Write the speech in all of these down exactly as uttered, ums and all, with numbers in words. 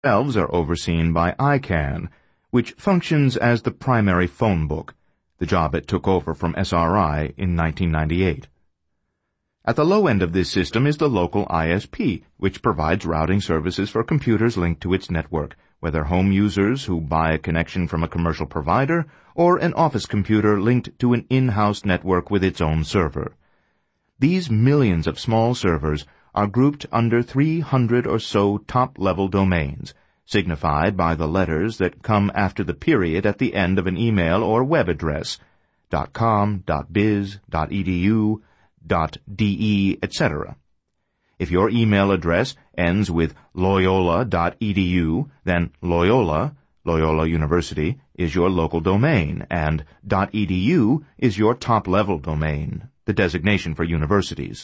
themselves are overseen by I CANN, which functions as the primary phone book, the job it took over from S R I in nineteen ninety-eight. At the low end of this system is the local I S P, which provides routing services for computers linked to its network, whether home users who buy a connection from a commercial provider or an office computer linked to an in-house network with its own server. These millions of small servers are grouped under three hundred or so top-level domains, signified by the letters that come after the period at the end of an email or web address, .com, .biz, .edu, .de, et cetera. If your email address ends with loyola dot e d u, then Loyola, Loyola University, is your local domain, and .edu is your top-level domain, the designation for universities.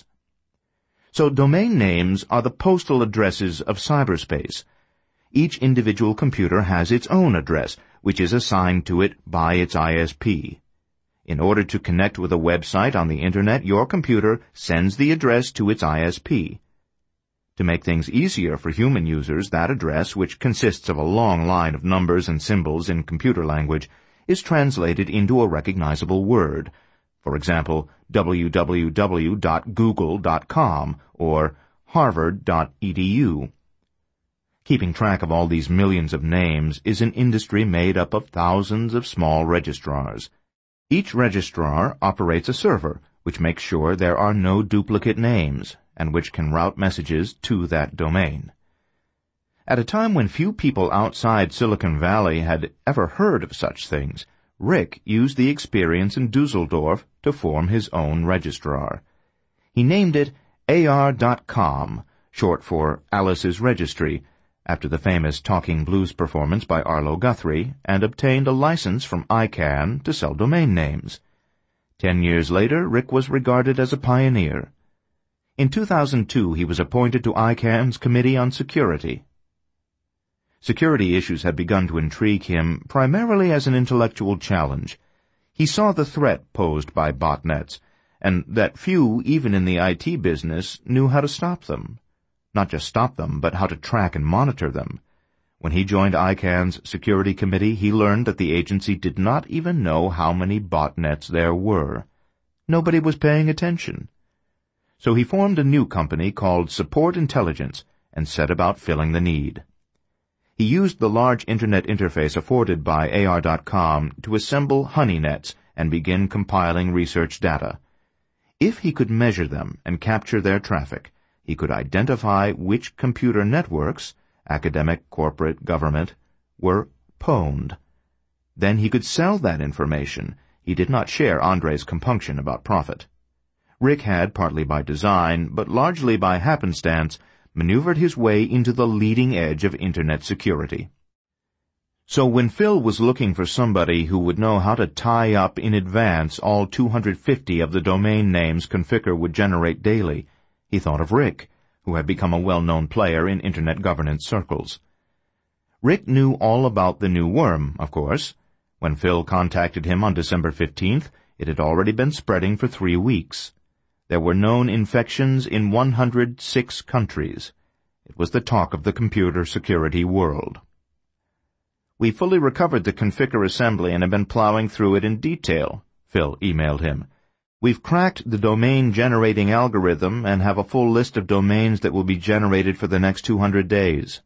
So domain names are the postal addresses of cyberspace. Each individual computer has its own address, which is assigned to it by its I S P. In order to connect with a website on the Internet, your computer sends the address to its I S P. To make things easier for human users, that address, which consists of a long line of numbers and symbols in computer language, is translated into a recognizable word. For example, w w w dot google dot com or harvard dot e d u. Keeping track of all these millions of names is an industry made up of thousands of small registrars. Each registrar operates a server, which makes sure there are no duplicate names, and which can route messages to that domain. At a time when few people outside Silicon Valley had ever heard of such things, Rick used the experience in Dusseldorf to form his own registrar. He named it A R dot com, short for Alice's Registry, after the famous Talking Blues performance by Arlo Guthrie, and obtained a license from I CANN to sell domain names. Ten years later, Rick was regarded as a pioneer. In two thousand two, he was appointed to I CANN's Committee on Security. Security issues had begun to intrigue him primarily as an intellectual challenge. He saw the threat posed by botnets, and that few, even in the I T business, knew how to stop them. Not just stop them, but how to track and monitor them. When he joined I CANN's Security Committee, he learned that the agency did not even know how many botnets there were. Nobody was paying attention. So he formed a new company called Support Intelligence and set about filling the need. He used the large Internet interface afforded by A R dot com to assemble honey-nets and begin compiling research data. If he could measure them and capture their traffic, he could identify which computer networks, academic, corporate, government, were pwned. Then he could sell that information. He did not share Andre's compunction about profit. Rick had, partly by design, but largely by happenstance, maneuvered his way into the leading edge of Internet security. So when Phil was looking for somebody who would know how to tie up in advance all two hundred fifty of the domain names Conficker would generate daily, he thought of Rick, who had become a well-known player in Internet governance circles. Rick knew all about the new worm, of course. When Phil contacted him on December fifteenth, it had already been spreading for three weeks. There were known infections in one hundred six countries. It was the talk of the computer security world. "We fully recovered the Conficker assembly and have been plowing through it in detail," Phil emailed him. "We've cracked the domain-generating algorithm and have a full list of domains that will be generated for the next two hundred days.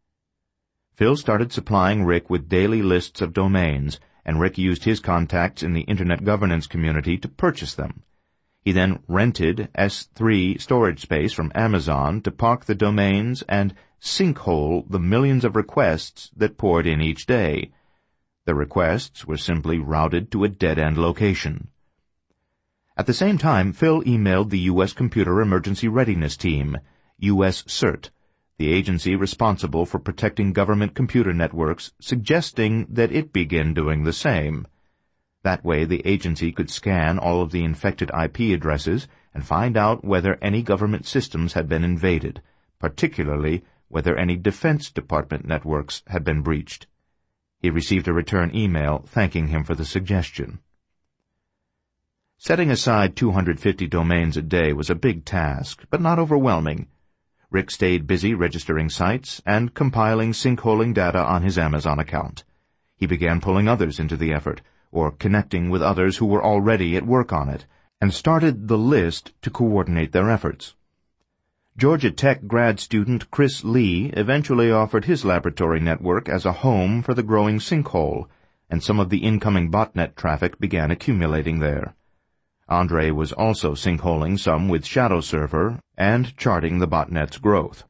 Phil started supplying Rick with daily lists of domains, and Rick used his contacts in the Internet governance community to purchase them. He then rented S three storage space from Amazon to park the domains and sinkhole the millions of requests that poured in each day. The requests were simply routed to a dead-end location. At the same time, Phil emailed the U S Computer Emergency Readiness Team, U S CERT, the agency responsible for protecting government computer networks, suggesting that it begin doing the same. That way the agency could scan all of the infected I P addresses and find out whether any government systems had been invaded, particularly whether any Defense Department networks had been breached. He received a return email thanking him for the suggestion. Setting aside two hundred fifty domains a day was a big task, but not overwhelming. Rick stayed busy registering sites and compiling sinkholing data on his Amazon account. He began pulling others into the effort, or connecting with others who were already at work on it, and started the list to coordinate their efforts. Georgia Tech grad student Chris Lee eventually offered his laboratory network as a home for the growing sinkhole, and some of the incoming botnet traffic began accumulating there. Andre was also sinkholing some with Shadow Server and charting the botnet's growth.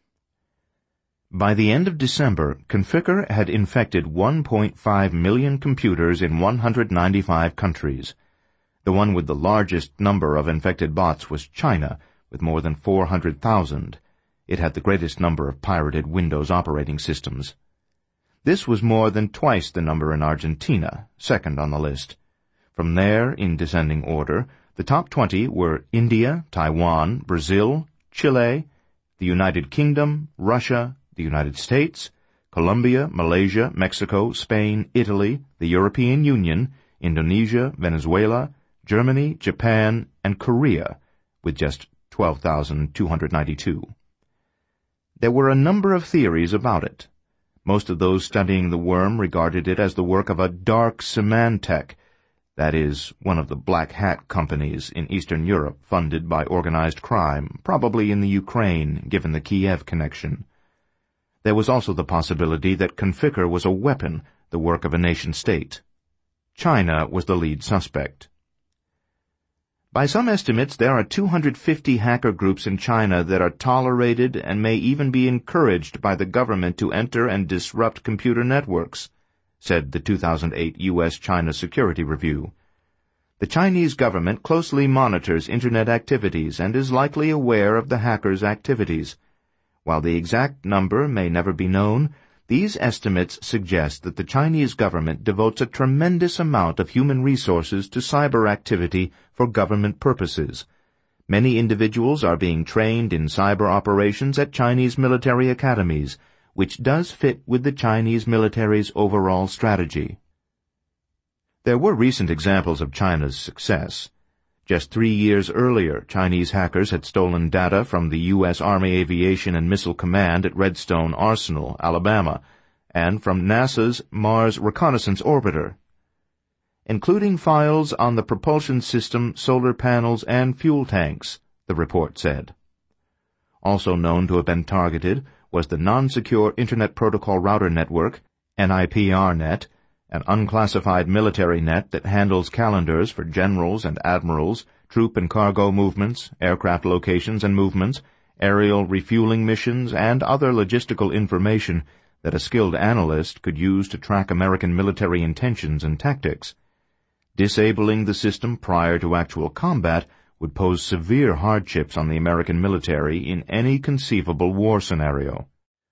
By the end of December, Conficker had infected one point five million computers in one hundred ninety-five countries. The one with the largest number of infected bots was China, with more than four hundred thousand. It had the greatest number of pirated Windows operating systems. This was more than twice the number in Argentina, second on the list. From there, in descending order, the top twenty were India, Taiwan, Brazil, Chile, the United Kingdom, Russia, the United States, Colombia, Malaysia, Mexico, Spain, Italy, the European Union, Indonesia, Venezuela, Germany, Japan, and Korea, with just twelve thousand two hundred ninety-two. There were a number of theories about it. Most of those studying the worm regarded it as the work of a dark Symantec, that is, one of the black hat companies in Eastern Europe funded by organized crime, probably in the Ukraine, given the Kiev connection. There was also the possibility that Conficker was a weapon, the work of a nation-state. China was the lead suspect. By some estimates, there are two hundred fifty hacker groups in China that are tolerated and may even be encouraged by the government to enter and disrupt computer networks, said the two thousand eight U S China Security Review. The Chinese government closely monitors Internet activities and is likely aware of the hackers' activities. While the exact number may never be known, these estimates suggest that the Chinese government devotes a tremendous amount of human resources to cyber activity for government purposes. Many individuals are being trained in cyber operations at Chinese military academies, which does fit with the Chinese military's overall strategy. There were recent examples of China's success. Just three years earlier, Chinese hackers had stolen data from the U S Army Aviation and Missile Command at Redstone Arsenal, Alabama, and from NASA's Mars Reconnaissance Orbiter, including files on the propulsion system, solar panels, and fuel tanks, the report said. Also known to have been targeted was the Non-Secure Internet Protocol Router Network, N I P R net, an unclassified military net that handles calendars for generals and admirals, troop and cargo movements, aircraft locations and movements, aerial refueling missions, and other logistical information that a skilled analyst could use to track American military intentions and tactics. Disabling the system prior to actual combat would pose severe hardships on the American military in any conceivable war scenario.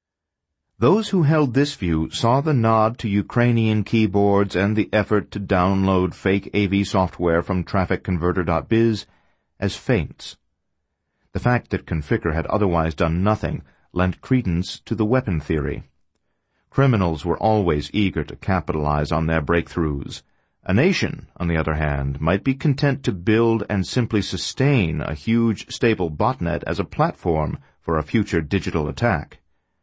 Those who held this view saw the nod to Ukrainian keyboards and the effort to download fake A V software from traffic converter dot biz as feints. The fact that Conficker had otherwise done nothing lent credence to the weapon theory. Criminals were always eager to capitalize on their breakthroughs. A nation, on the other hand, might be content to build and simply sustain a huge, stable botnet as a platform for a future digital attack.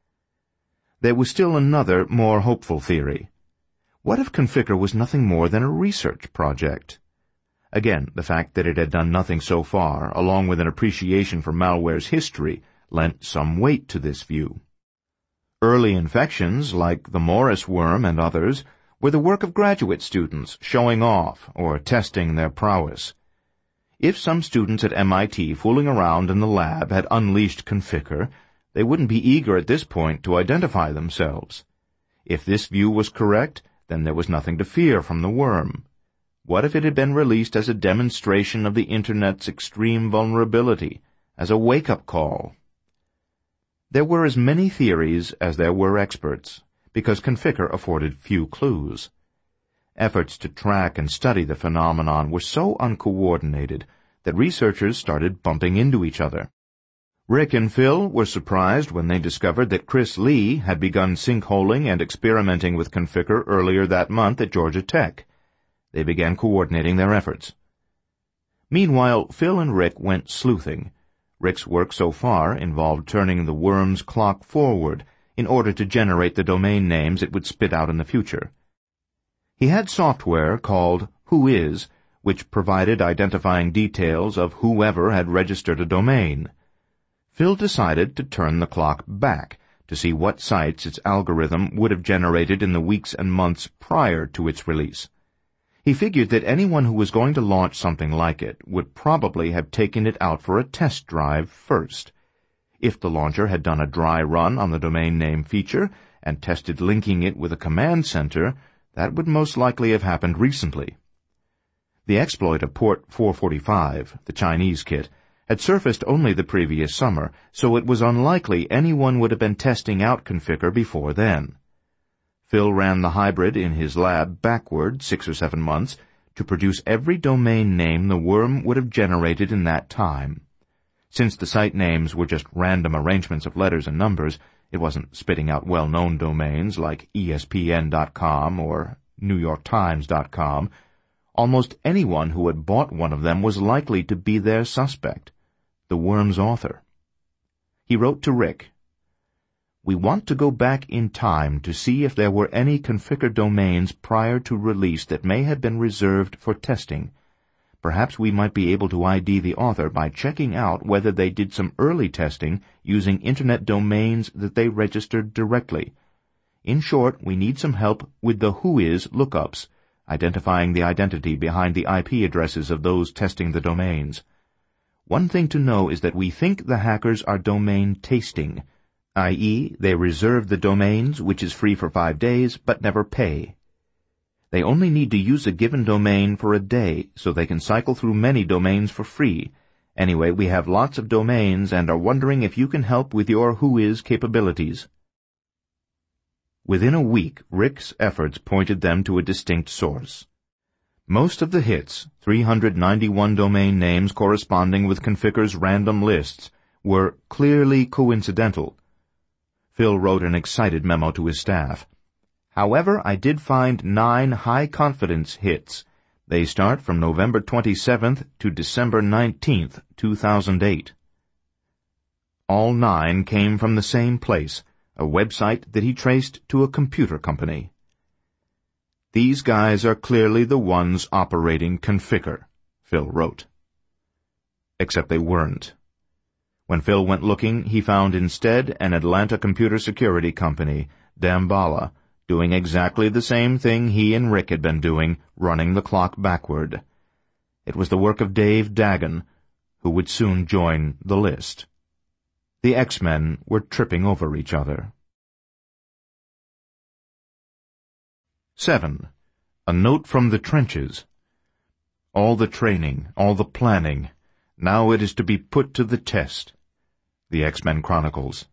There was still another, more hopeful theory. What if Conficker was nothing more than a research project? Again, the fact that it had done nothing so far, along with an appreciation for malware's history, lent some weight to this view. Early infections, like the Morris worm and others, were the work of graduate students showing off or testing their prowess. If some students at M I T fooling around in the lab had unleashed Conficker, they wouldn't be eager at this point to identify themselves. If this view was correct, then there was nothing to fear from the worm. What if it had been released as a demonstration of the Internet's extreme vulnerability, as a wake-up call? There were as many theories as there were experts, because Conficker afforded few clues. Efforts to track and study the phenomenon were so uncoordinated that researchers started bumping into each other. Rick and Phil were surprised when they discovered that Chris Lee had begun sinkholing and experimenting with Conficker earlier that month at Georgia Tech. They began coordinating their efforts. Meanwhile, Phil and Rick went sleuthing. Rick's work so far involved turning the worm's clock forward in order to generate the domain names it would spit out in the future. He had software called Whois, which provided identifying details of whoever had registered a domain. Phil decided to turn the clock back to see what sites its algorithm would have generated in the weeks and months prior to its release. He figured that anyone who was going to launch something like it would probably have taken it out for a test drive first. If the launcher had done a dry run on the domain name feature and tested linking it with a command center, that would most likely have happened recently. The exploit of port four forty-five, the Chinese kit, had surfaced only the previous summer, so it was unlikely anyone would have been testing out Conficker before then. Phil ran the hybrid in his lab backward six or seven months to produce every domain name the worm would have generated in that time. Since the site names were just random arrangements of letters and numbers, it wasn't spitting out well-known domains like E S P N dot com or New York Times dot com. Almost anyone who had bought one of them was likely to be their suspect, the worm's author. He wrote to Rick, "We want to go back in time to see if there were any Conficker domains prior to release that may have been reserved for testing. Perhaps we might be able to I D the author by checking out whether they did some early testing using Internet domains that they registered directly. In short, we need some help with the Whois lookups, identifying the identity behind the I P addresses of those testing the domains. One thing to know is that we think the hackers are domain tasting, that is, they reserve the domains, which is free for five days, but never pay. They only need to use a given domain for a day, so they can cycle through many domains for free. Anyway, we have lots of domains and are wondering if you can help with your Whois capabilities." Within a week, Rick's efforts pointed them to a distinct source. Most of the hits, three hundred ninety-one domain names corresponding with Conficker's random lists, were clearly coincidental. Phil wrote an excited memo to his staff. "However, I did find nine high-confidence hits. They start from November twenty-seventh to December nineteenth, two thousand eight. All nine came from the same place, a website that he traced to a computer company. These guys are clearly the ones operating Conficker," Phil wrote. Except they weren't. When Phil went looking, he found instead an Atlanta computer security company, Damballa, doing exactly the same thing he and Rick had been doing, running the clock backward. It was the work of Dave Dagan, who would soon join the list. The X-Men were tripping over each other. Seven. A note from the trenches. All the training, all the planning, now it is to be put to the test. The X-Men Chronicles.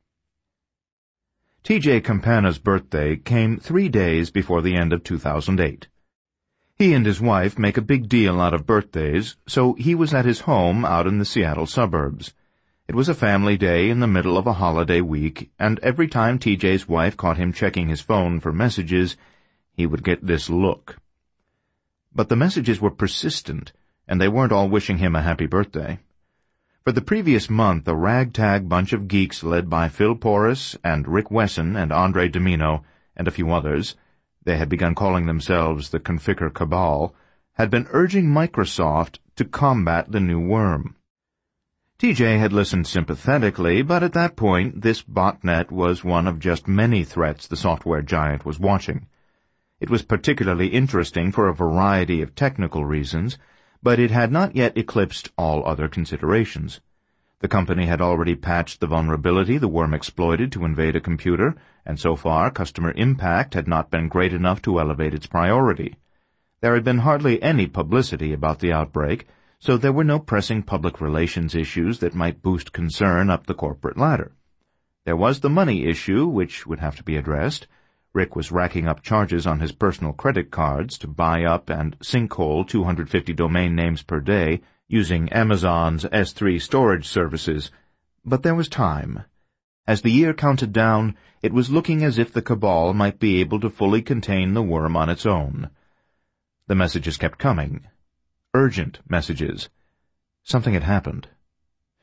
T J Campana's birthday came three days before the end of two thousand eight. He and his wife make a big deal out of birthdays, so he was at his home out in the Seattle suburbs. It was a family day in the middle of a holiday week, and every time T J's wife caught him checking his phone for messages, he would get this look. But the messages were persistent, and they weren't all wishing him a happy birthday. For the previous month, a ragtag bunch of geeks led by Phil Porras and Rick Wesson and Andre Domino and a few others, they had begun calling themselves the Conficker Cabal, had been urging Microsoft to combat the new worm. T J had listened sympathetically, but at that point this botnet was one of just many threats the software giant was watching. It was particularly interesting for a variety of technical reasons, but it had not yet eclipsed all other considerations. The company had already patched the vulnerability the worm exploited to invade a computer, and so far customer impact had not been great enough to elevate its priority. There had been hardly any publicity about the outbreak, so there were no pressing public relations issues that might boost concern up the corporate ladder. There was the money issue, which would have to be addressed. Rick was racking up charges on his personal credit cards to buy up and sinkhole two hundred fifty domain names per day using Amazon's S three storage services. But there was time. As the year counted down, it was looking as if the cabal might be able to fully contain the worm on its own. The messages kept coming. Urgent messages. Something had happened.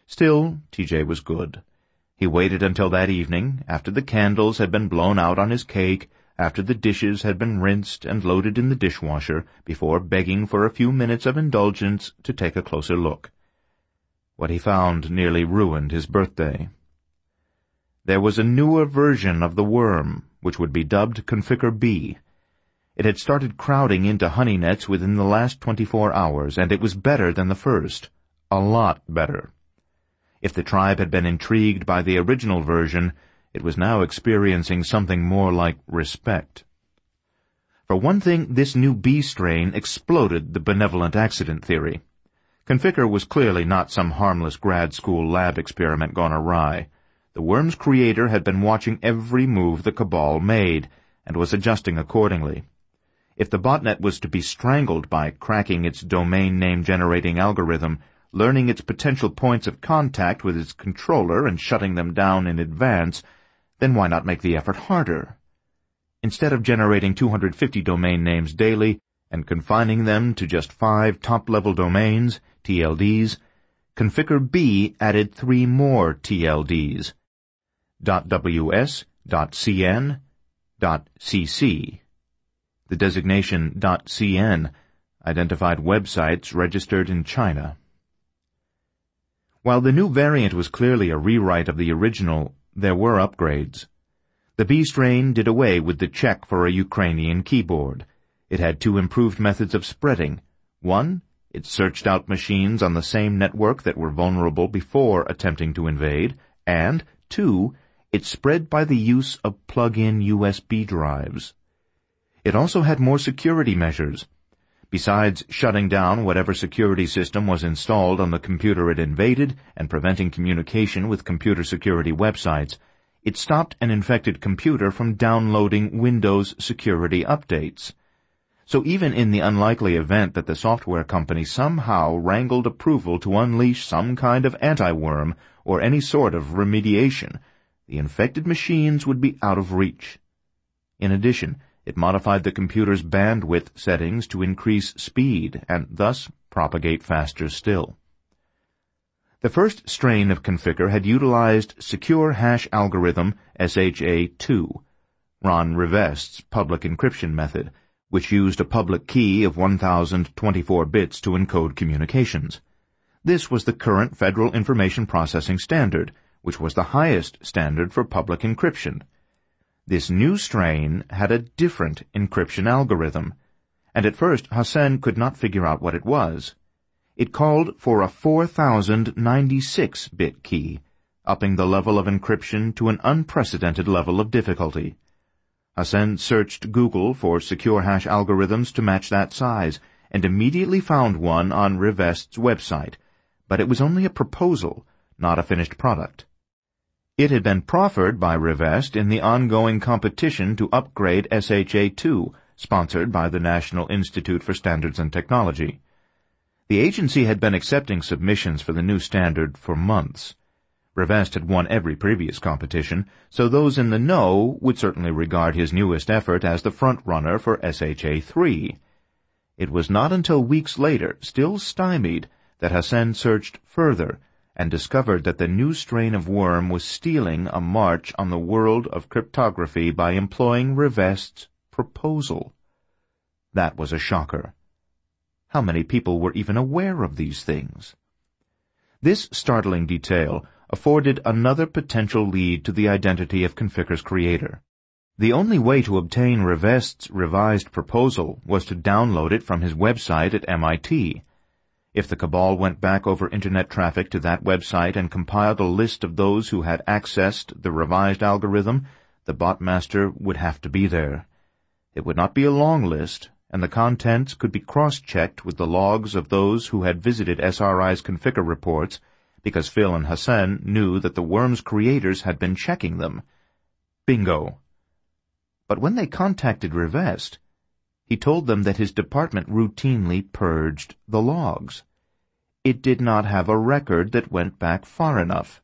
Still, T J was good. He waited until that evening, after the candles had been blown out on his cake, after the dishes had been rinsed and loaded in the dishwasher, before begging for a few minutes of indulgence to take a closer look. What he found nearly ruined his birthday. There was a newer version of the worm, which would be dubbed Conficker B. It had started crowding into honey nets within the last twenty-four hours, and it was better than the first. A lot better. If the tribe had been intrigued by the original version, it was now experiencing something more like respect. For one thing, this new B strain exploded the benevolent accident theory. Conficker was clearly not some harmless grad school lab experiment gone awry. The worm's creator had been watching every move the cabal made, and was adjusting accordingly. If the botnet was to be strangled by cracking its domain name generating algorithm, learning its potential points of contact with its controller and shutting them down in advance, then why not make the effort harder? Instead of generating two hundred fifty domain names daily and confining them to just five top-level domains, T L Ds, Conficker B added three more T L Ds, .ws, .cn, .cc. The designation .cn identified websites registered in China. While the new variant was clearly a rewrite of the original, there were upgrades. The B strain did away with the check for a Ukrainian keyboard. It had two improved methods of spreading. One, it searched out machines on the same network that were vulnerable before attempting to invade, and, two, it spread by the use of plug-in U S B drives. It also had more security measures. Besides shutting down whatever security system was installed on the computer it invaded and preventing communication with computer security websites, it stopped an infected computer from downloading Windows security updates. So even in the unlikely event that the software company somehow wrangled approval to unleash some kind of anti-worm or any sort of remediation, the infected machines would be out of reach. In addition, it modified the computer's bandwidth settings to increase speed and thus propagate faster still. The first strain of Conficker had utilized Secure Hash Algorithm S H A two, Ron Rivest's public encryption method, which used a public key of one thousand twenty-four bits to encode communications. This was the current Federal Information Processing Standard, which was the highest standard for public encryption. This new strain had a different encryption algorithm, and at first Hussein could not figure out what it was. It called for a four thousand ninety-six bit key, upping the level of encryption to an unprecedented level of difficulty. Hussein searched Google for secure hash algorithms to match that size, and immediately found one on Rivest's website, but it was only a proposal, not a finished product. It had been proffered by Rivest in the ongoing competition to upgrade S H A two, sponsored by the National Institute for Standards and Technology. The agency had been accepting submissions for the new standard for months. Rivest had won every previous competition, so those in the know would certainly regard his newest effort as the front-runner for S H A three. It was not until weeks later, still stymied, that Hussein searched further and discovered that the new strain of worm was stealing a march on the world of cryptography by employing Rivest's proposal. That was a shocker. How many people were even aware of these things? This startling detail afforded another potential lead to the identity of Conficker's creator. The only way to obtain Rivest's revised proposal was to download it from his website at M I T. If the cabal went back over Internet traffic to that website and compiled a list of those who had accessed the revised algorithm, the botmaster would have to be there. It would not be a long list, and the contents could be cross-checked with the logs of those who had visited S R I's Conficker reports, because Phil and Hussein knew that the worm's creators had been checking them. Bingo. But when they contacted Rivest, he told them that his department routinely purged the logs. It did not have a record that went back far enough.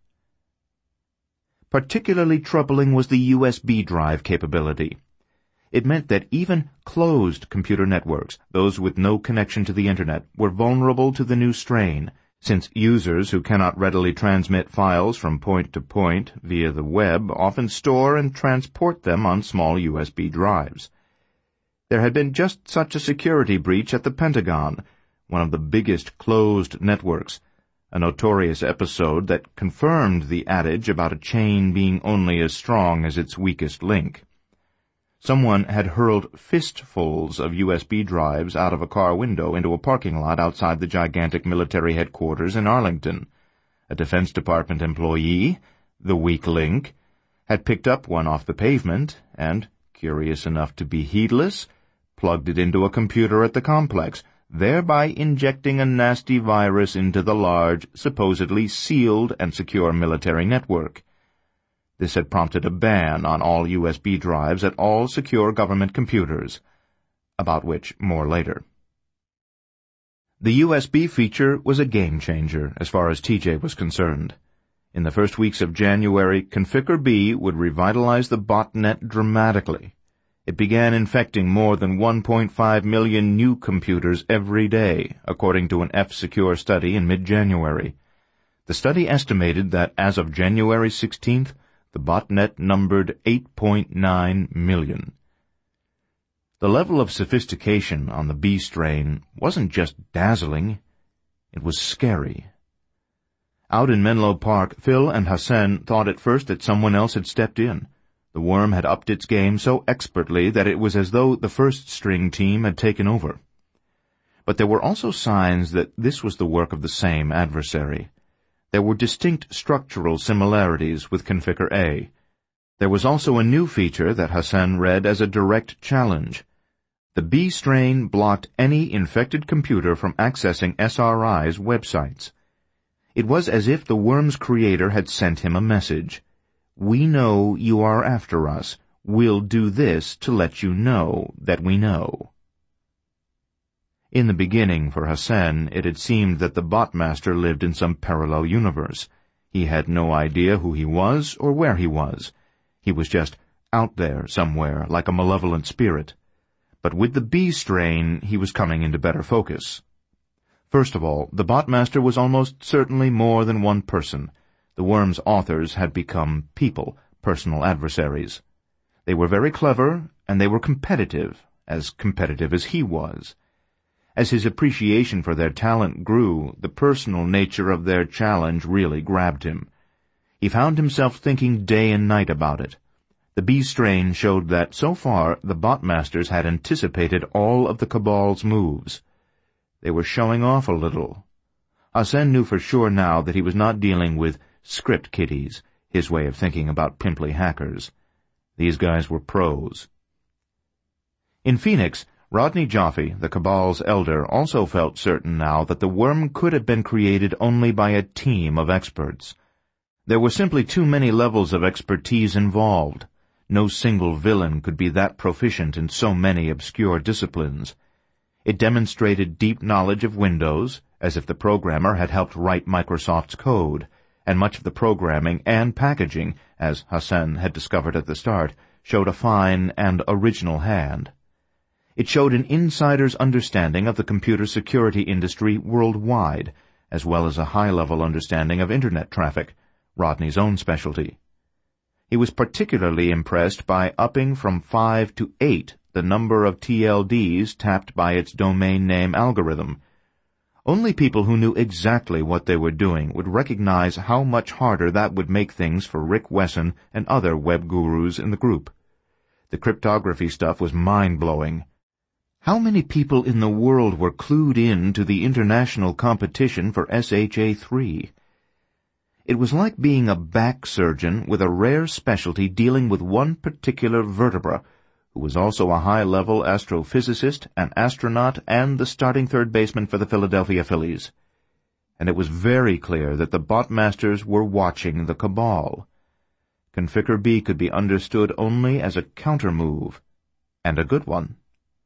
Particularly troubling was the U S B drive capability. It meant that even closed computer networks, those with no connection to the Internet, were vulnerable to the new strain, Since users who cannot readily transmit files from point to point via the web often store and transport them on small U S B drives. There had been just such a security breach at the Pentagon, one of the biggest closed networks, a notorious episode that confirmed the adage about a chain being only as strong as its weakest link. Someone had hurled fistfuls of U S B drives out of a car window into a parking lot outside the gigantic military headquarters in Arlington. A Defense Department employee, the weak link, had picked up one off the pavement and, curious enough to be heedless, plugged it into a computer at the complex, thereby injecting a nasty virus into the large, supposedly sealed and secure military network. This had prompted a ban on all U S B drives at all secure government computers, about which more later. The U S B feature was a game-changer as far as T J was concerned. In the first weeks of January, Conficker B would revitalize the botnet dramatically. It began infecting more than one point five million new computers every day, according to an F-Secure study in mid-January. The study estimated that as of January sixteenth, the botnet numbered eight point nine million. The level of sophistication on the B strain wasn't just dazzling, it was scary. Out in Menlo Park, Phil and Hassan thought at first that someone else had stepped in. The worm had upped its game so expertly that it was as though the first-string team had taken over. But there were also signs that this was the work of the same adversary. There were distinct structural similarities with Conficker A. There was also a new feature that Hassan read as a direct challenge. The B strain blocked any infected computer from accessing S R I's websites. It was as if the worm's creator had sent him a message. We know you are after us. We'll do this to let you know that we know. In the beginning, for Hassan, it had seemed that the botmaster lived in some parallel universe. He had no idea who he was or where he was. He was just out there somewhere, like a malevolent spirit. But with the B strain, he was coming into better focus. First of all, the botmaster was almost certainly more than one person. The worm's authors had become people, personal adversaries. They were very clever, and they were competitive, as competitive as he was. As his appreciation for their talent grew, the personal nature of their challenge really grabbed him. He found himself thinking day and night about it. The B strain showed that, so far, the botmasters had anticipated all of the Cabal's moves. They were showing off a little. Hassan knew for sure now that he was not dealing with script kiddies, his way of thinking about pimply hackers. These guys were pros. In Phoenix, Rodney Joffe, the Cabal's elder, also felt certain now that the worm could have been created only by a team of experts. There were simply too many levels of expertise involved. No single villain could be that proficient in so many obscure disciplines. It demonstrated deep knowledge of Windows, as if the programmer had helped write Microsoft's code, and much of the programming and packaging, as Hassan had discovered at the start, showed a fine and original hand. It showed an insider's understanding of the computer security industry worldwide, as well as a high-level understanding of Internet traffic, Rodney's own specialty. He was particularly impressed by upping from five to eight the number of T L Ds tapped by its domain name algorithm. Only people who knew exactly what they were doing would recognize how much harder that would make things for Rick Wesson and other web gurus in the group. The cryptography stuff was mind-blowing. How many people in the world were clued in to the international competition for S H A three? It was like being a back surgeon with a rare specialty dealing with one particular vertebra, who was also a high-level astrophysicist, an astronaut, and the starting third baseman for the Philadelphia Phillies. And it was very clear that the botmasters were watching the Cabal. Conficker B could be understood only as a counter-move, and a good one.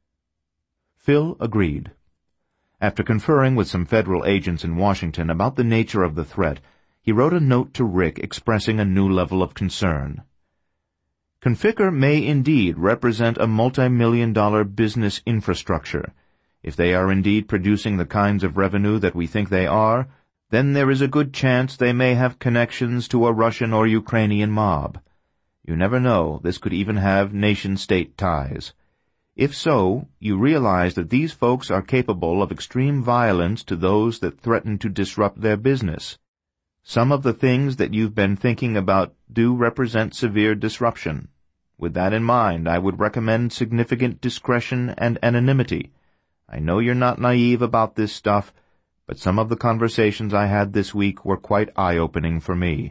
Phil agreed. After conferring with some federal agents in Washington about the nature of the threat, he wrote a note to Rick expressing a new level of concern. Conficker may indeed represent a multi-million dollar business infrastructure. If they are indeed producing the kinds of revenue that we think they are, then there is a good chance they may have connections to a Russian or Ukrainian mob. You never know, this could even have nation-state ties. If so, you realize that these folks are capable of extreme violence to those that threaten to disrupt their business. Some of the things that you've been thinking about do represent severe disruption. With that in mind, I would recommend significant discretion and anonymity. I know you're not naive about this stuff, but some of the conversations I had this week were quite eye-opening for me.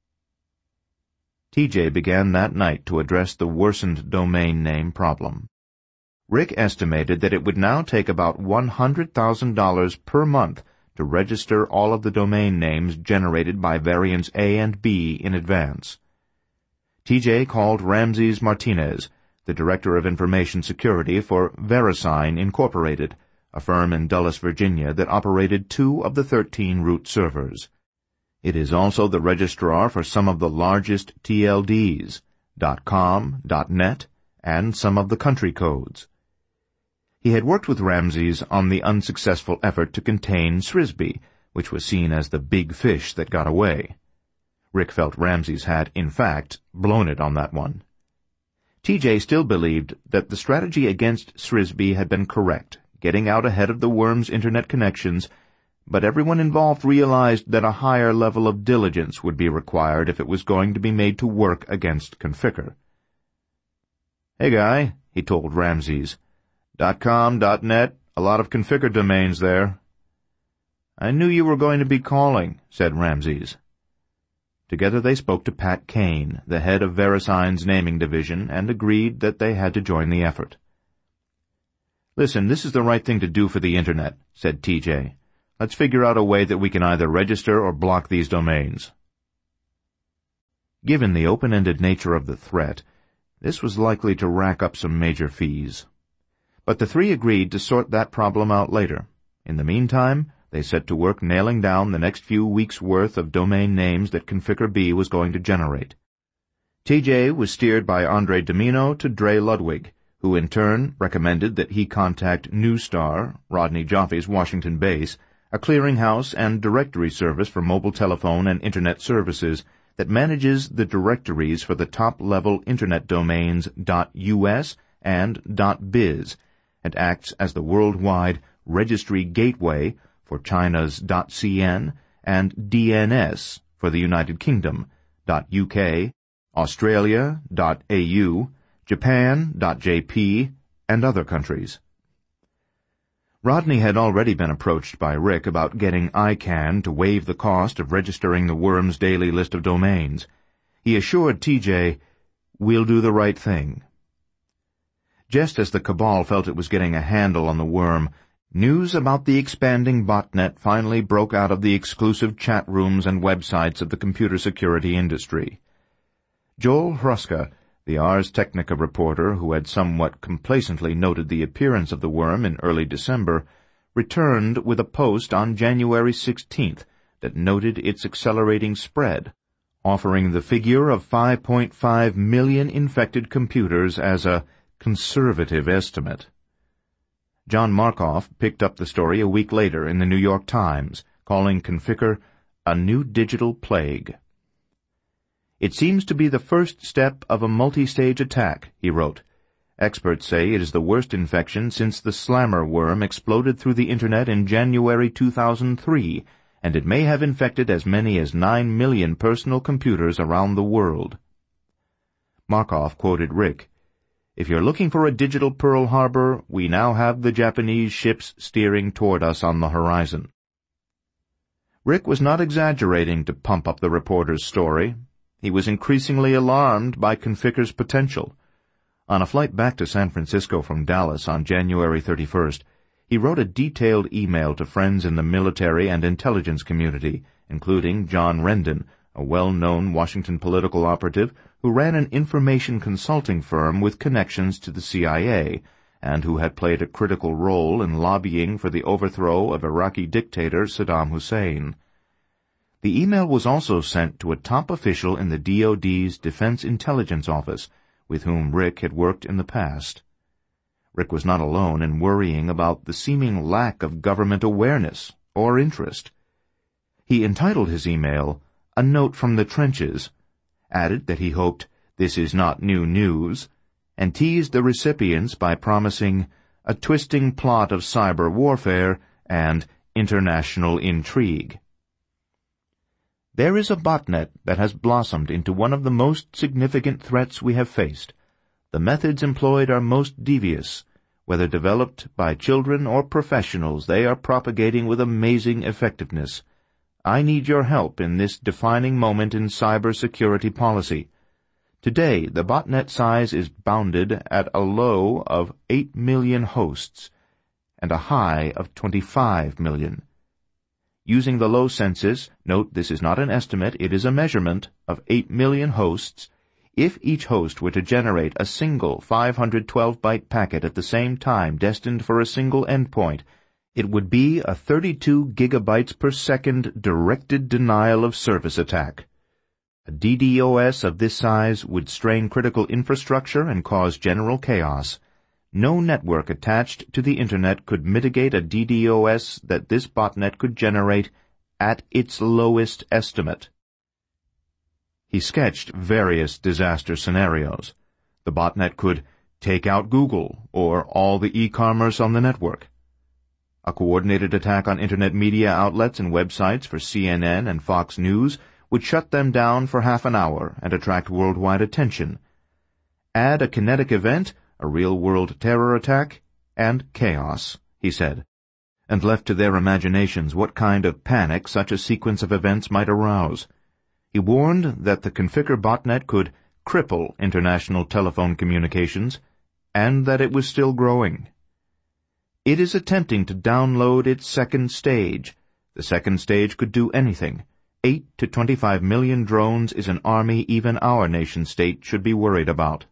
T J began that night to address the worsened domain name problem. Rick estimated that it would now take about one hundred thousand dollars per month to register all of the domain names generated by variants A and B in advance. T J called Ramses Martinez, the Director of Information Security for VeriSign Incorporated, a firm in Dulles, Virginia that operated two of the thirteen root servers. It is also the registrar for some of the largest T L Ds, .com, .net, and some of the country codes. He had worked with Ramses on the unsuccessful effort to contain Srisby, which was seen as the big fish that got away. Rick felt Ramses had, in fact, blown it on that one. T J still believed that the strategy against Srisby had been correct, getting out ahead of the worm's internet connections, but everyone involved realized that a higher level of diligence would be required if it was going to be made to work against Conficker. "Hey, guy," he told Ramses. .com, .net, a lot of Conficker domains there." "I knew you were going to be calling," said Ramses. Together they spoke to Pat Kane, the head of VeriSign's naming division, and agreed that they had to join the effort. "Listen, this is the right thing to do for the Internet," said T J. "Let's figure out a way that we can either register or block these domains." Given the open-ended nature of the threat, this was likely to rack up some major fees. But the three agreed to sort that problem out later. In the meantime, they set to work nailing down the next few weeks' worth of domain names that Conficker B was going to generate. T J was steered by Andre Domino to Dre Ludwig, who in turn recommended that he contact Newstar, Rodney Joffe's Washington base, a clearinghouse and directory service for mobile telephone and Internet services that manages the directories for the top-level Internet domains .us and .biz, and acts as the worldwide registry gateway for China's .cn and D N S for the United Kingdom, .uk, Australia, .au, Japan, .jp, and other countries. Rodney had already been approached by Rick about getting I CANN to waive the cost of registering the worm's daily list of domains. He assured T J, "We'll do the right thing." Just as the cabal felt it was getting a handle on the worm, news about the expanding botnet finally broke out of the exclusive chat rooms and websites of the computer security industry. Joel Hruska, the Ars Technica reporter who had somewhat complacently noted the appearance of the worm in early December, returned with a post on January sixteenth that noted its accelerating spread, offering the figure of five point five million infected computers as a conservative estimate. John Markoff picked up the story a week later in the New York Times, calling Conficker a new digital plague. "It seems to be the first step of a multi-stage attack," he wrote. "Experts say it is the worst infection since the slammer worm exploded through the Internet in January two thousand three, and it may have infected as many as nine million personal computers around the world." Markoff quoted Rick, "If you're looking for a digital Pearl Harbor, we now have the Japanese ships steering toward us on the horizon." Rick was not exaggerating to pump up the reporter's story. He was increasingly alarmed by Conficker's potential. On a flight back to San Francisco from Dallas on January thirty-first, he wrote a detailed email to friends in the military and intelligence community, including John Rendon, a well-known Washington political operative who ran an information consulting firm with connections to the C I A, and who had played a critical role in lobbying for the overthrow of Iraqi dictator Saddam Hussein. The email was also sent to a top official in the D O D's Defense Intelligence Office, with whom Rick had worked in the past. Rick was not alone in worrying about the seeming lack of government awareness or interest. He entitled his email, "A Note from the Trenches," added that he hoped this is not new news, and teased the recipients by promising a twisting plot of cyber warfare and international intrigue. There is a botnet that has blossomed into one of the most significant threats we have faced. The methods employed are most devious. Whether developed by children or professionals, they are propagating with amazing effectiveness. I need your help in this defining moment in cybersecurity policy. Today, the botnet size is bounded at a low of eight million hosts and a high of twenty-five million. Using the low census, note this is not an estimate, it is a measurement of eight million hosts. If each host were to generate a single five hundred twelve byte packet at the same time destined for a single endpoint, it would be a thirty-two gigabytes per second directed denial of service attack. A D DoS of this size would strain critical infrastructure and cause general chaos. No network attached to the Internet could mitigate a D DoS that this botnet could generate at its lowest estimate. He sketched various disaster scenarios. The botnet could take out Google or all the e-commerce on the network. A coordinated attack on Internet media outlets and websites for C N N and Fox News would shut them down for half an hour and attract worldwide attention. Add a kinetic event, a real-world terror attack, and chaos, he said, and left to their imaginations what kind of panic such a sequence of events might arouse. He warned that the Conficker botnet could cripple international telephone communications, and that it was still growing. It is attempting to download its second stage. The second stage could do anything. Eight to twenty-five million drones is an army even our nation-state should be worried about.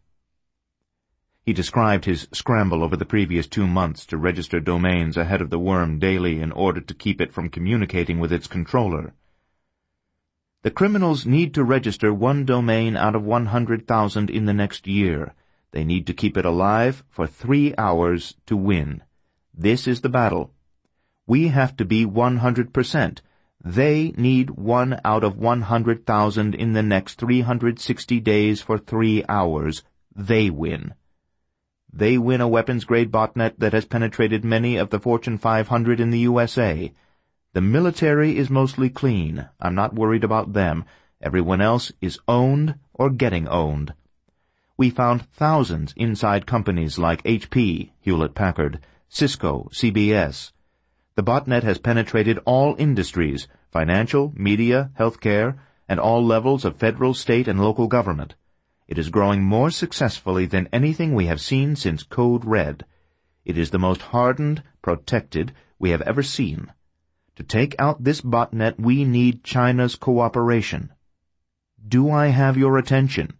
He described his scramble over the previous two months to register domains ahead of the worm daily in order to keep it from communicating with its controller. The criminals need to register one domain out of one hundred thousand in the next year. They need to keep it alive for three hours to win. This is the battle. We have to be one hundred percent. They need one out of one hundred thousand in the next three hundred sixty days for three hours. They win. They win a weapons-grade botnet that has penetrated many of the Fortune five hundred in the U S A. The military is mostly clean. I'm not worried about them. Everyone else is owned or getting owned. We found thousands inside companies like H P, Hewlett-Packard, Cisco, C B S. The botnet has penetrated all industries, financial, media, healthcare, and all levels of federal, state, and local government. It is growing more successfully than anything we have seen since Code Red. It is the most hardened, protected we have ever seen. To take out this botnet, we need China's cooperation. Do I have your attention?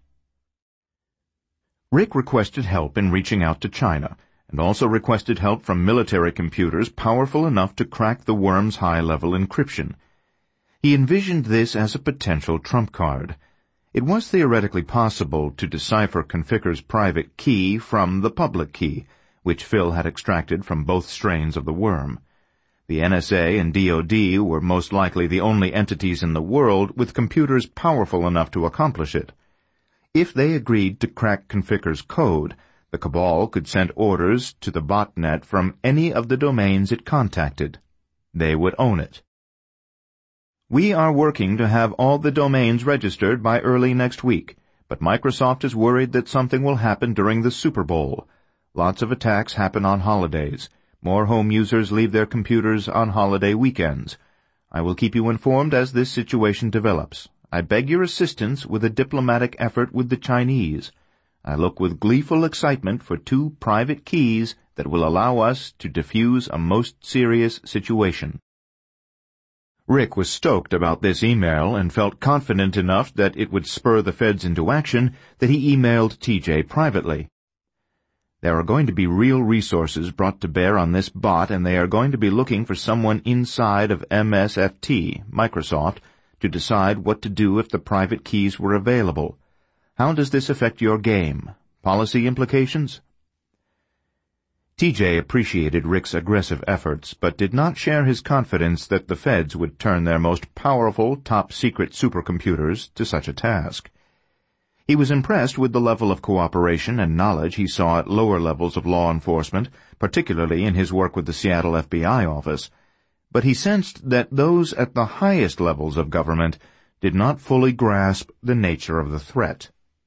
Rick requested help in reaching out to China, and also requested help from military computers powerful enough to crack the worm's high-level encryption. He envisioned this as a potential trump card. It was theoretically possible to decipher Conficker's private key from the public key, which Phil had extracted from both strains of the worm. The N S A and D O D were most likely the only entities in the world with computers powerful enough to accomplish it. If they agreed to crack Conficker's code, the cabal could send orders to the botnet from any of the domains it contacted. They would own it. We are working to have all the domains registered by early next week, but Microsoft is worried that something will happen during the Super Bowl. Lots of attacks happen on holidays. More home users leave their computers on holiday weekends. I will keep you informed as this situation develops. I beg your assistance with a diplomatic effort with the Chinese. I look with gleeful excitement for two private keys that will allow us to defuse a most serious situation. Rick was stoked about this email and felt confident enough that it would spur the feds into action that he emailed T J privately. There are going to be real resources brought to bear on this bot, and they are going to be looking for someone inside of M S F T, Microsoft, to decide what to do if the private keys were available. How does this affect your game? Policy implications? T J appreciated Rick's aggressive efforts, but did not share his confidence that the feds would turn their most powerful, top-secret supercomputers to such a task. He was impressed with the level of cooperation and knowledge he saw at lower levels of law enforcement, particularly in his work with the Seattle F B I office, but he sensed that those at the highest levels of government did not fully grasp the nature of the threat.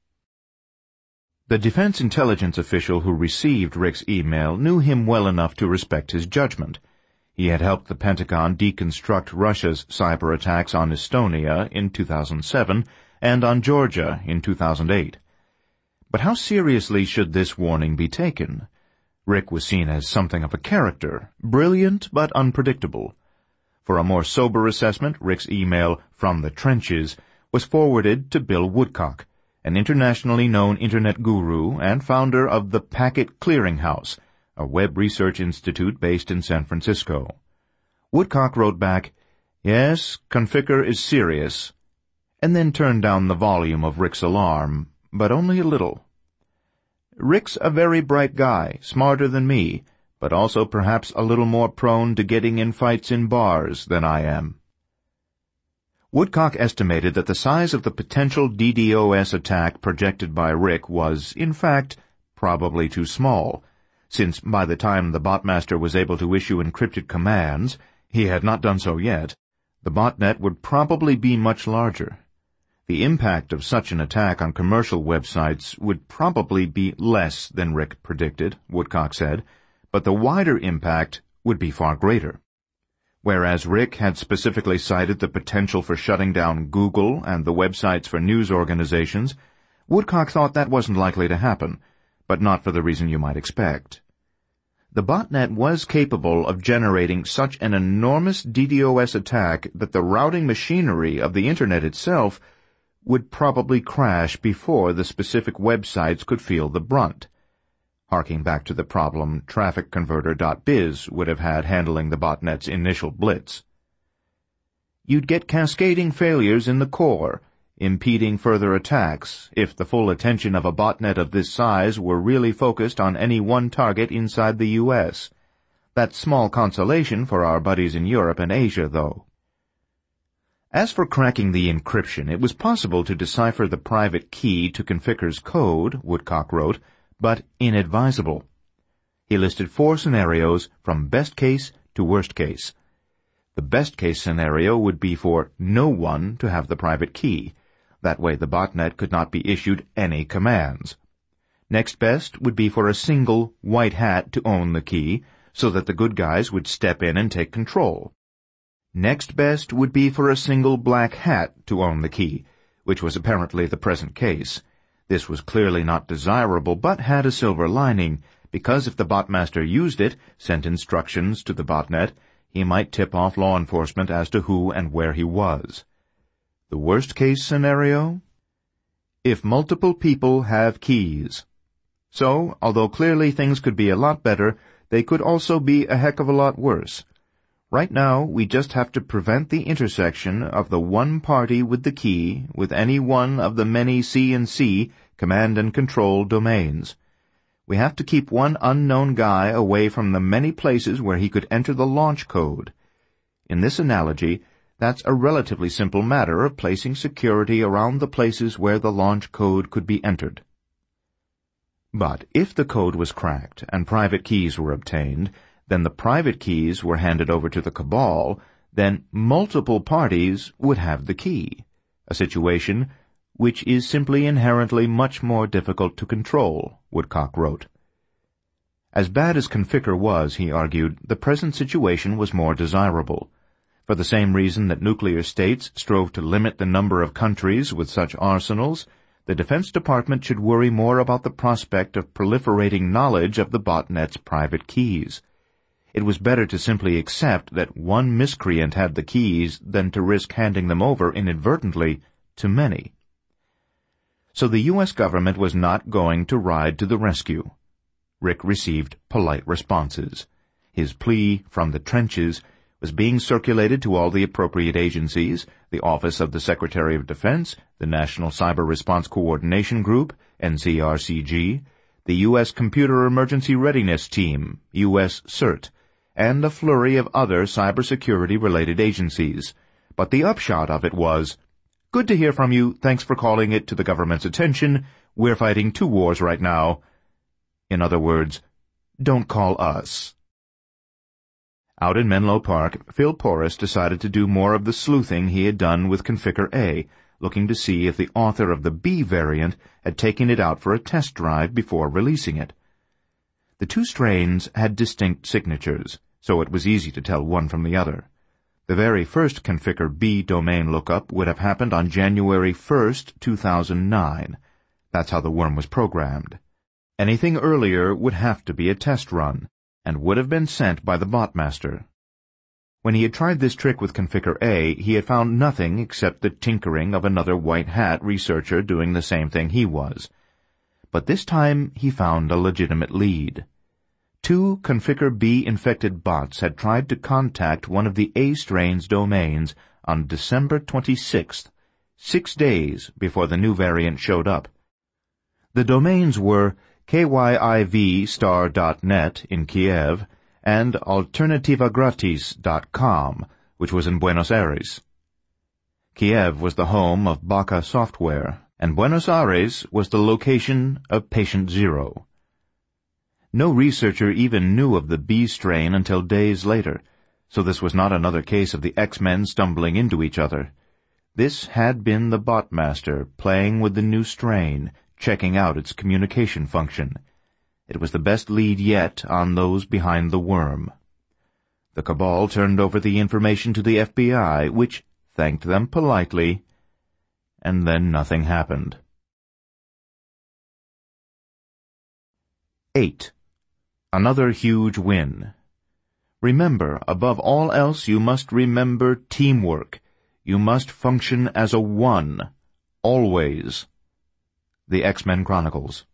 The defense intelligence official who received Rick's email knew him well enough to respect his judgment. He had helped the Pentagon deconstruct Russia's cyber attacks on Estonia in two thousand seven and on Georgia in two thousand eight. But how seriously should this warning be taken? Rick was seen as something of a character, brilliant but unpredictable. For a more sober assessment, Rick's email, "From the Trenches," was forwarded to Bill Woodcock, an internationally known Internet guru and founder of the Packet Clearing House, a web research institute based in San Francisco. Woodcock wrote back, "Yes, Conficker is serious," and then turned down the volume of Rick's alarm, but only a little. "Rick's a very bright guy, smarter than me, but also perhaps a little more prone to getting in fights in bars than I am." Woodcock estimated that the size of the potential DDoS attack projected by Rick was, in fact, probably too small, since by the time the botmaster was able to issue encrypted commands, he had not done so yet, the botnet would probably be much larger. The impact of such an attack on commercial websites would probably be less than Rick predicted, Woodcock said, but the wider impact would be far greater. Whereas Rick had specifically cited the potential for shutting down Google and the websites for news organizations, Woodcock thought that wasn't likely to happen, but not for the reason you might expect. The botnet was capable of generating such an enormous DDoS attack that the routing machinery of the Internet itself would probably crash before the specific websites could feel the brunt. Harking back to the problem traffic converter dot biz would have had handling the botnet's initial blitz. You'd get cascading failures in the core, impeding further attacks if the full attention of a botnet of this size were really focused on any one target inside the U S. That's small consolation for our buddies in Europe and Asia, though. As for cracking the encryption, it was possible to decipher the private key to Conficker's code, Woodcock wrote, but inadvisable. He listed four scenarios from best case to worst case. The best case scenario would be for no one to have the private key. That way the botnet could not be issued any commands. Next best would be for a single white hat to own the key, so that the good guys would step in and take control. Next best would be for a single black hat to own the key, which was apparently the present case. This was clearly not desirable, but had a silver lining, because if the botmaster used it, sent instructions to the botnet, he might tip off law enforcement as to who and where he was. The worst-case scenario? If multiple people have keys. So, although clearly things could be a lot better, they could also be a heck of a lot worse. Right now, we just have to prevent the intersection of the one party with the key with any one of the many C and C, command and control, domains. We have to keep one unknown guy away from the many places where he could enter the launch code. In this analogy, that's a relatively simple matter of placing security around the places where the launch code could be entered. But if the code was cracked and private keys were obtained, then the private keys were handed over to the cabal, then multiple parties would have the key, a situation which is simply inherently much more difficult to control, Woodcock wrote. As bad as Conficker was, he argued, the present situation was more desirable. For the same reason that nuclear states strove to limit the number of countries with such arsenals, the Defense Department should worry more about the prospect of proliferating knowledge of the botnet's private keys. It was better to simply accept that one miscreant had the keys than to risk handing them over inadvertently to many. So the U S government was not going to ride to the rescue. Rick received polite responses. His plea, "From the Trenches," was being circulated to all the appropriate agencies, the Office of the Secretary of Defense, the National Cyber Response Coordination Group, N C R C G, the U S Computer Emergency Readiness Team, U S CERT, and a flurry of other cybersecurity-related agencies. But the upshot of it was, "Good to hear from you. Thanks for calling it to the government's attention. We're fighting two wars right now." In other words, don't call us. Out in Menlo Park, Phil Porras decided to do more of the sleuthing he had done with Conficker A, looking to see if the author of the B variant had taken it out for a test drive before releasing it. The two strains had distinct signatures, so it was easy to tell one from the other. The very first Conficker B domain lookup would have happened on January first, two thousand nine. That's how the worm was programmed. Anything earlier would have to be a test run, and would have been sent by the botmaster. When he had tried this trick with Conficker A, he had found nothing except the tinkering of another white hat researcher doing the same thing he was. But this time he found a legitimate lead. Two Conficker B-infected bots had tried to contact one of the A strain's domains on December twenty-sixth, six days before the new variant showed up. The domains were K Y I V star dot net in Kiev and alternativagratis dot com, which was in Buenos Aires. Kiev was the home of Baca Software, and Buenos Aires was the location of Patient Zero. No researcher even knew of the B strain until days later, so this was not another case of the X-Men stumbling into each other. This had been the botmaster playing with the new strain, checking out its communication function. It was the best lead yet on those behind the worm. The cabal turned over the information to the F B I, which thanked them politely, and then nothing happened. Eight. Another huge win. Remember, above all else, you must remember teamwork. You must function as a one, always. The X-Men Chronicles.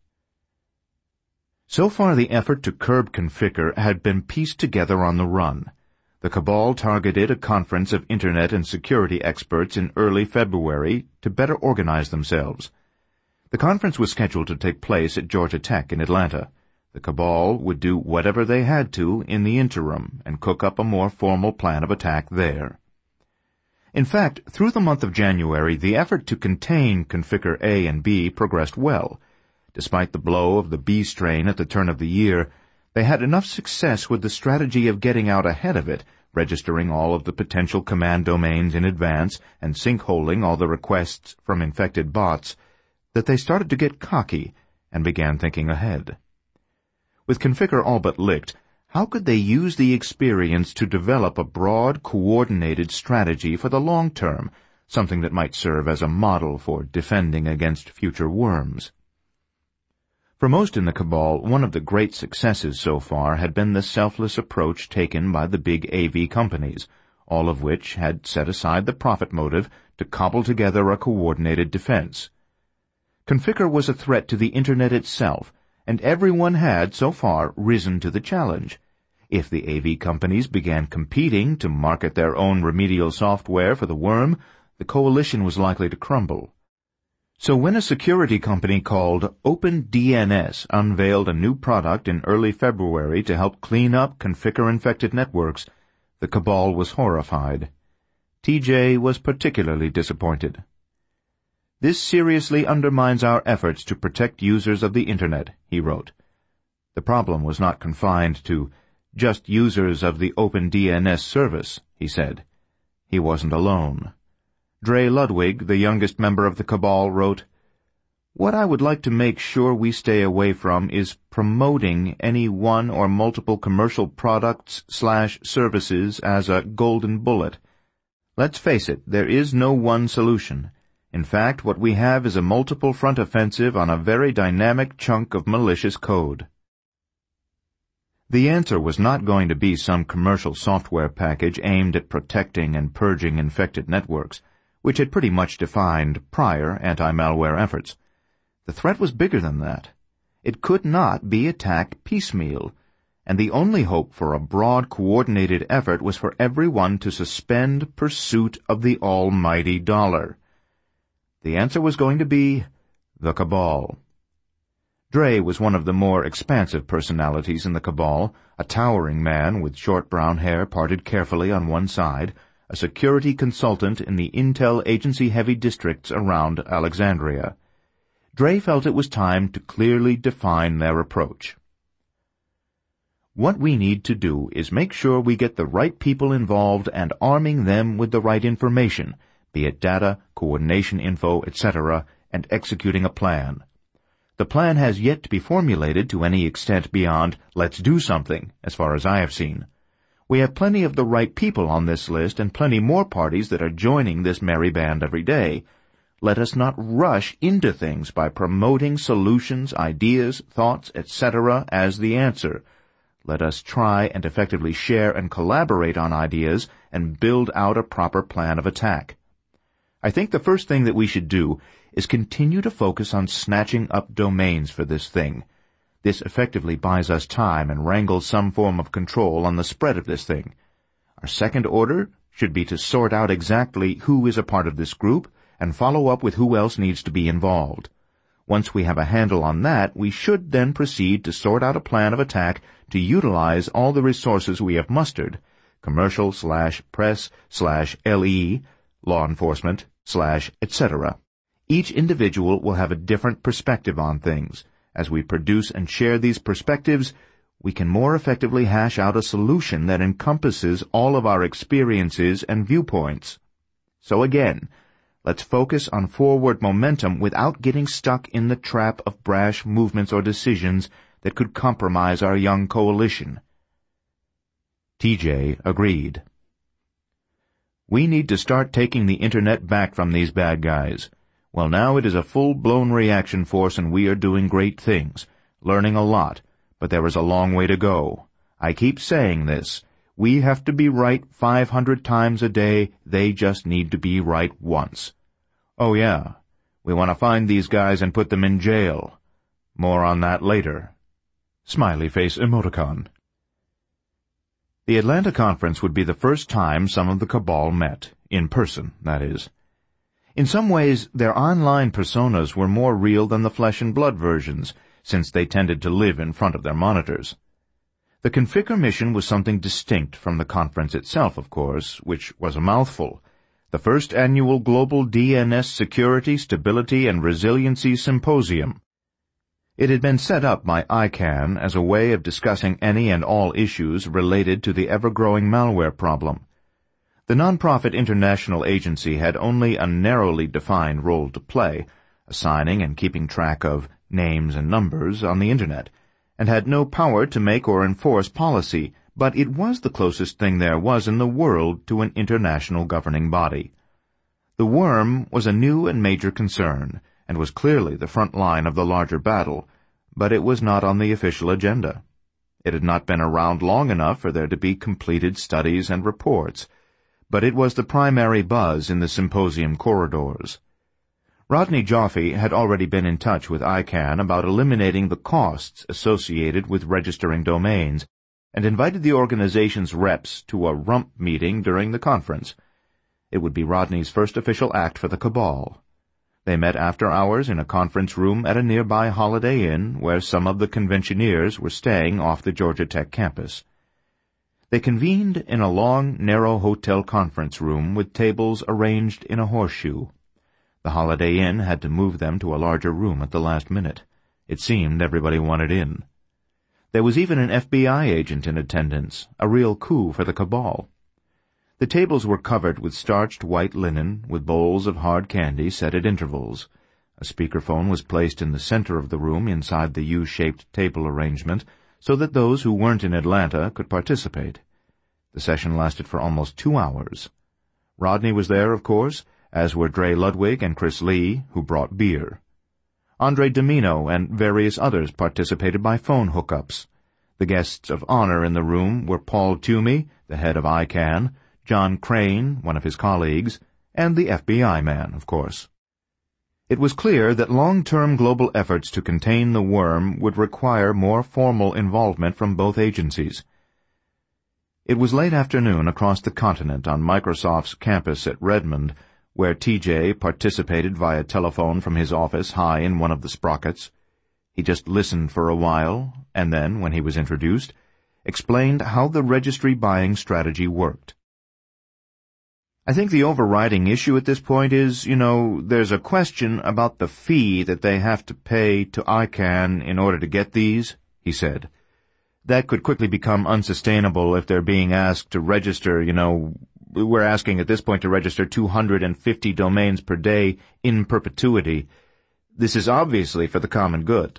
So far the effort to curb Conficker had been pieced together on the run. The cabal targeted a conference of Internet and security experts in early February to better organize themselves. The conference was scheduled to take place at Georgia Tech in Atlanta. The cabal would do whatever they had to in the interim and cook up a more formal plan of attack there. In fact, through the month of January, the effort to contain Conficker A and B progressed well. Despite the blow of the B strain at the turn of the year, they had enough success with the strategy of getting out ahead of it, registering all of the potential command domains in advance and sinkholing all the requests from infected bots, that they started to get cocky and began thinking ahead. With Conficker all but licked, how could they use the experience to develop a broad, coordinated strategy for the long term, something that might serve as a model for defending against future worms? For most in the cabal, one of the great successes so far had been the selfless approach taken by the big A V companies, all of which had set aside the profit motive to cobble together a coordinated defense. Conficker was a threat to the Internet itself, and everyone had, so far, risen to the challenge. If the A V companies began competing to market their own remedial software for the worm, the coalition was likely to crumble. So when a security company called OpenDNS unveiled a new product in early February to help clean up Conficker-infected networks, the cabal was horrified. T J was particularly disappointed. "This seriously undermines our efforts to protect users of the Internet," he wrote. The problem was not confined to just users of the OpenDNS service, he said. He wasn't alone. Dre Ludwig, the youngest member of the cabal, wrote, "What I would like to make sure we stay away from is promoting any one or multiple commercial products slash services as a golden bullet. Let's face it, there is no one solution. In fact, what we have is a multiple front offensive on a very dynamic chunk of malicious code." The answer was not going to be some commercial software package aimed at protecting and purging infected networks, which had pretty much defined prior anti-malware efforts. The threat was bigger than that. It could not be attacked piecemeal, and the only hope for a broad, coordinated effort was for everyone to suspend pursuit of the almighty dollar. The answer was going to be the cabal. Dre was one of the more expansive personalities in the cabal, a towering man with short brown hair parted carefully on one side, a security consultant in the intel agency-heavy districts around Alexandria. Dre felt it was time to clearly define their approach. What we need to do is make sure we get the right people involved and arming them with the right information, be it data, coordination info, et cetera, and executing a plan. The plan has yet to be formulated to any extent beyond, let's do something, as far as I have seen. We have plenty of the right people on this list and plenty more parties that are joining this merry band every day. Let us not rush into things by promoting solutions, ideas, thoughts, et cetera as the answer. Let us try and effectively share and collaborate on ideas and build out a proper plan of attack. I think the first thing that we should do is continue to focus on snatching up domains for this thing. This effectively buys us time and wrangles some form of control on the spread of this thing. Our second order should be to sort out exactly who is a part of this group and follow up with who else needs to be involved. Once we have a handle on that, we should then proceed to sort out a plan of attack to utilize all the resources we have mustered, commercial slash press slash L E, law enforcement slash et cetera. Each individual will have a different perspective on things. As we produce and share these perspectives, we can more effectively hash out a solution that encompasses all of our experiences and viewpoints. So again, let's focus on forward momentum without getting stuck in the trap of brash movements or decisions that could compromise our young coalition. T J agreed. We need to start taking the Internet back from these bad guys. Well, now it is a full-blown reaction force and we are doing great things, learning a lot, but there is a long way to go. I keep saying this. We have to be right five hundred times a day, they just need to be right once. Oh yeah, we want to find these guys and put them in jail. More on that later. Smiley face emoticon. The Atlanta conference would be the first time some of the cabal met, in person, that is. In some ways, their online personas were more real than the flesh-and-blood versions, since they tended to live in front of their monitors. The Conficker mission was something distinct from the conference itself, of course, which was a mouthful. The first annual Global D N S Security, Stability, and Resiliency Symposium. It had been set up by I CANN as a way of discussing any and all issues related to the ever-growing malware problem. The nonprofit international agency had only a narrowly defined role to play, assigning and keeping track of names and numbers on the Internet, and had no power to make or enforce policy, but it was the closest thing there was in the world to an international governing body. The worm was a new and major concern, and was clearly the front line of the larger battle, but it was not on the official agenda. It had not been around long enough for there to be completed studies and reports, but it was the primary buzz in the symposium corridors. Rodney Joffe had already been in touch with I CANN about eliminating the costs associated with registering domains, and invited the organization's reps to a rump meeting during the conference. It would be Rodney's first official act for the cabal. They met after hours in a conference room at a nearby Holiday Inn where some of the conventioneers were staying off the Georgia Tech campus. They convened in a long, narrow hotel conference room with tables arranged in a horseshoe. The Holiday Inn had to move them to a larger room at the last minute. It seemed everybody wanted in. There was even an F B I agent in attendance, a real coup for the cabal. The tables were covered with starched white linen, with bowls of hard candy set at intervals. A speakerphone was placed in the center of the room inside the U-shaped table arrangement, so that those who weren't in Atlanta could participate. The session lasted for almost two hours. Rodney was there, of course, as were Dre Ludwig and Chris Lee, who brought beer. Andre Domino and various others participated by phone hookups. The guests of honor in the room were Paul Toomey, the head of I CANN, John Crane, one of his colleagues, and the F B I man, of course. It was clear that long-term global efforts to contain the worm would require more formal involvement from both agencies. It was late afternoon across the continent on Microsoft's campus at Redmond, where T J participated via telephone from his office high in one of the sprockets. He just listened for a while, and then, when he was introduced, explained how the registry buying strategy worked. I think the overriding issue at this point is, you know, there's a question about the fee that they have to pay to I CANN in order to get these, he said. That could quickly become unsustainable if they're being asked to register, you know, we're asking at this point to register two hundred fifty domains per day in perpetuity. This is obviously for the common good.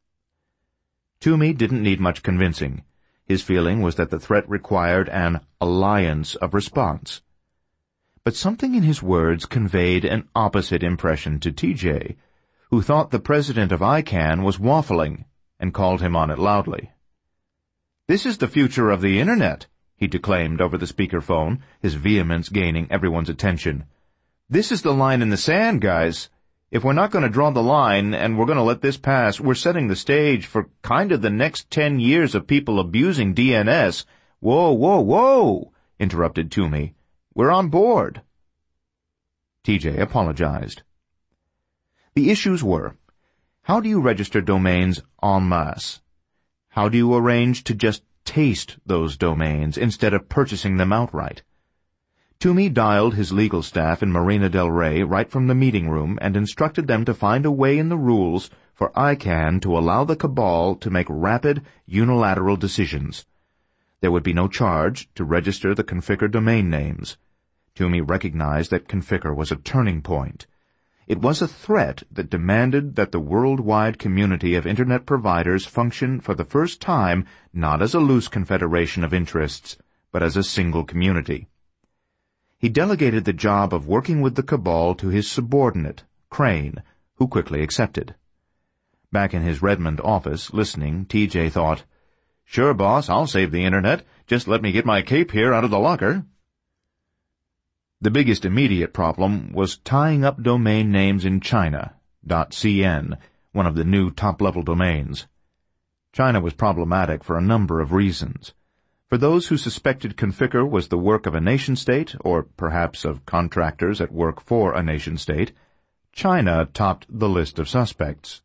Toomey didn't need much convincing. His feeling was that the threat required an alliance of response. But something in his words conveyed an opposite impression to T J, who thought the president of I CANN was waffling and called him on it loudly. "This is the future of the Internet," he declaimed over the speakerphone, his vehemence gaining everyone's attention. "This is the line in the sand, guys. If we're not going to draw the line and we're going to let this pass, we're setting the stage for kind of the next ten years of people abusing D N S. Whoa, whoa, whoa," interrupted Toomey. "We're on board." T J apologized. The issues were, how do you register domains en masse? How do you arrange to just taste those domains instead of purchasing them outright? Toomey dialed his legal staff in Marina del Rey right from the meeting room and instructed them to find a way in the rules for I CANN to allow the cabal to make rapid, unilateral decisions. There would be no charge to register the Conficker domain names. Toomey recognized that Conficker was a turning point. It was a threat that demanded that the worldwide community of Internet providers function for the first time not as a loose confederation of interests, but as a single community. He delegated the job of working with the cabal to his subordinate, Crane, who quickly accepted. Back in his Redmond office, listening, T J thought, "Sure, boss, I'll save the Internet. Just let me get my cape here out of the locker." The biggest immediate problem was tying up domain names in China, .cn, one of the new top-level domains. China was problematic for a number of reasons. For those who suspected Conficker was the work of a nation-state, or perhaps of contractors at work for a nation-state, China topped the list of suspects.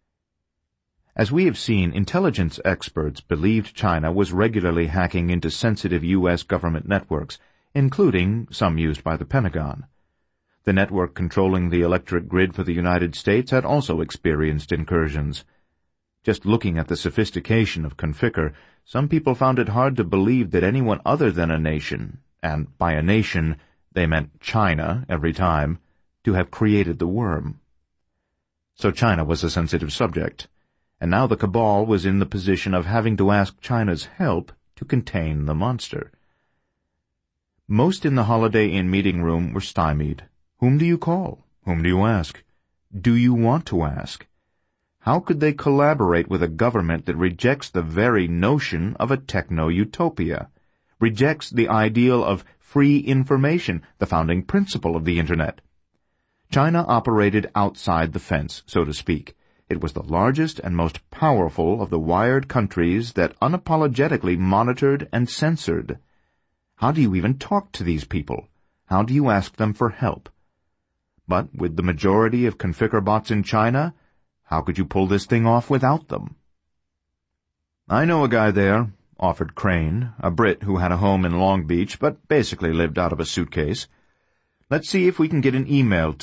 As we have seen, intelligence experts believed China was regularly hacking into sensitive U S government networks, including some used by the Pentagon. The network controlling the electric grid for the United States had also experienced incursions. Just looking at the sophistication of Conficker, some people found it hard to believe that anyone other than a nation, and by a nation they meant China every time, to have created the worm. So China was a sensitive subject, and now the cabal was in the position of having to ask China's help to contain the monster. Most in the Holiday Inn meeting room were stymied. Whom do you call? Whom do you ask? Do you want to ask? How could they collaborate with a government that rejects the very notion of a techno-utopia, rejects the ideal of free information, the founding principle of the Internet? China operated outside the fence, so to speak. It was the largest and most powerful of the wired countries that unapologetically monitored and censored. How do you even talk to these people? How do you ask them for help? But with the majority of Conficker bots in China, how could you pull this thing off without them? "I know a guy there," offered Crane, a Brit who had a home in Long Beach but basically lived out of a suitcase. "Let's see if we can get an email